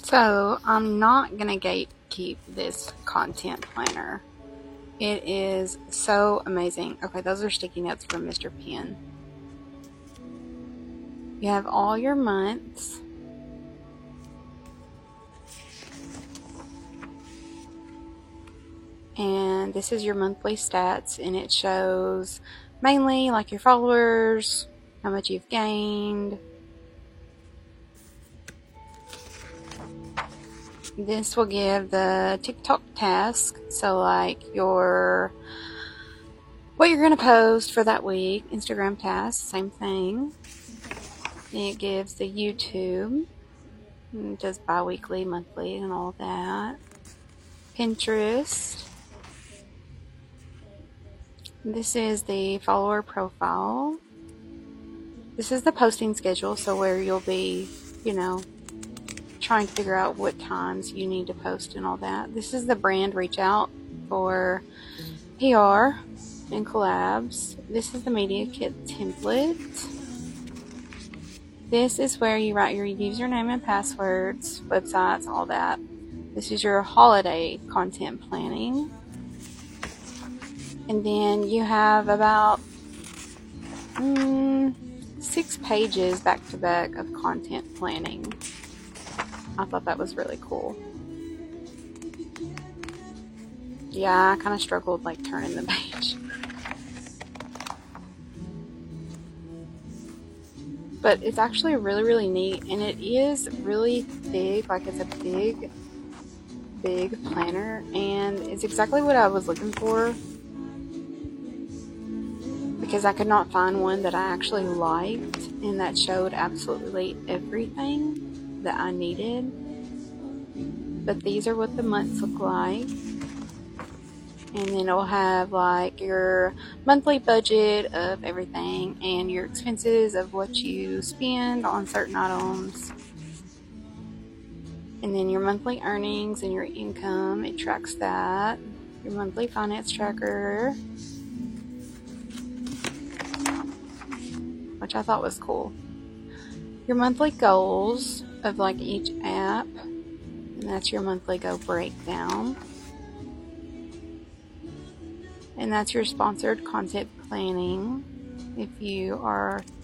So I'm not gonna gatekeep this content planner. It is so amazing. Okay, those are sticky notes from Mr. Penn. You have all your months. And this is your monthly stats, and it shows mainly like your followers, how much you've gained. This will give the TikTok task, so like what you're going to post for that week. Instagram task, same thing. It gives the YouTube, it does bi-weekly, monthly, and all that. Pinterest. This is the follower profile. This is the posting schedule, so where you'll be, trying to figure out what times you need to post and all that. This is the brand reach out for PR and collabs. This is the media kit template. This is where you write your username and passwords, websites, all that. This is your holiday content planning. And then you have about 6 pages back to back of content planning. I thought that was really cool. Yeah, I kind of struggled like turning the page. But it's actually really, really neat, and it is really big. Like, it's a big planner, and it's exactly what I was looking for, because I could not find one that I actually liked and that showed absolutely everything that I needed. But these are what the months look like. And then it'll have like your monthly budget of everything and your expenses of what you spend on certain items. And then your monthly earnings and your income, it tracks that. Your monthly finance tracker, which I thought was cool. Your monthly goals of like each app, and that's your monthly goal breakdown. And that's your sponsored content planning if you are